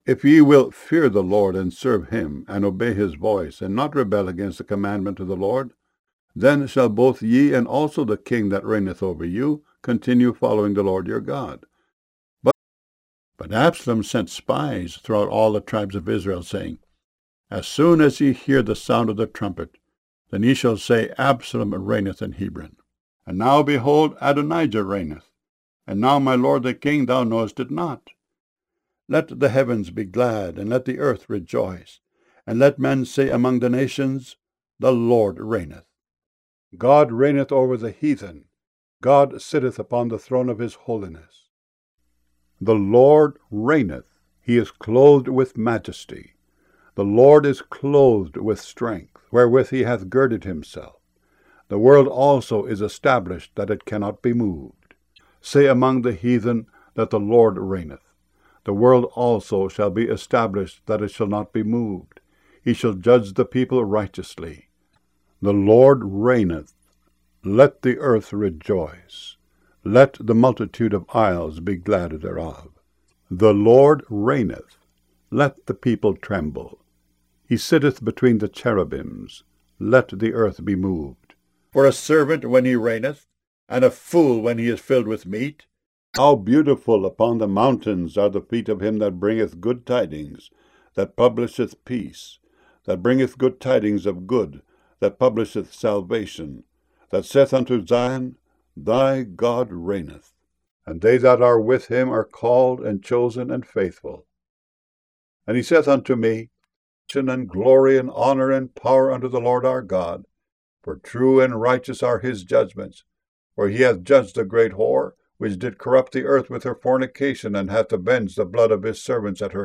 If ye will fear the Lord and serve him, and obey his voice, and not rebel against the commandment of the Lord, then shall both ye and also the king that reigneth over you continue following the Lord your God. But Absalom sent spies throughout all the tribes of Israel, saying, As soon as ye hear the sound of the trumpet, then ye shall say, Absalom reigneth in Hebron. And now, behold, Adonijah reigneth. And now, my lord the king, thou knowest it not. Let the heavens be glad, and let the earth rejoice, and let men say among the nations, The Lord reigneth. God reigneth over the heathen. God sitteth upon the throne of his holiness. The Lord reigneth. He is clothed with majesty. The Lord is clothed with strength, wherewith he hath girded himself. The world also is established, that it cannot be moved. Say among the heathen that the Lord reigneth. The world also shall be established, that it shall not be moved. He shall judge the people righteously. The Lord reigneth. Let the earth rejoice. Let the multitude of isles be glad thereof. The Lord reigneth. Let the people tremble. He sitteth between the cherubims. Let the earth be moved. For a servant when he reigneth, and a fool when he is filled with meat. How beautiful upon the mountains are the feet of him that bringeth good tidings, that publisheth peace, that bringeth good tidings of good, that publisheth salvation, that saith unto Zion, Thy God reigneth. And they that are with him are called and chosen and faithful. And he saith unto me, And glory and honor and power unto the Lord our God, for true and righteous are his judgments. For he hath judged the great whore, which did corrupt the earth with her fornication, and hath avenged the blood of his servants at her